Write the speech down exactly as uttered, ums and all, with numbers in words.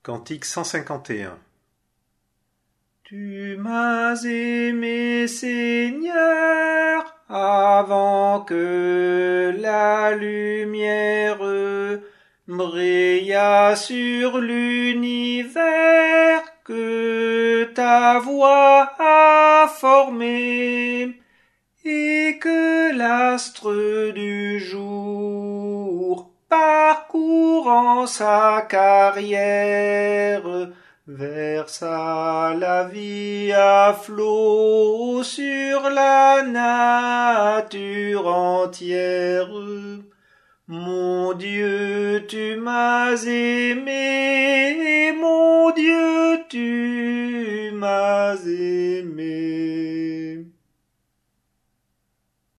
Cantique cent cinquante et un. Tu m'as aimé, Seigneur, avant que la lumière brillât sur l'univers que ta voix a formé, et que l'astre du jour, parcourant sa carrière, versa la vie à flots sur la nature entière. Mon Dieu, tu m'as aimé, mon Dieu, tu m'as aimé.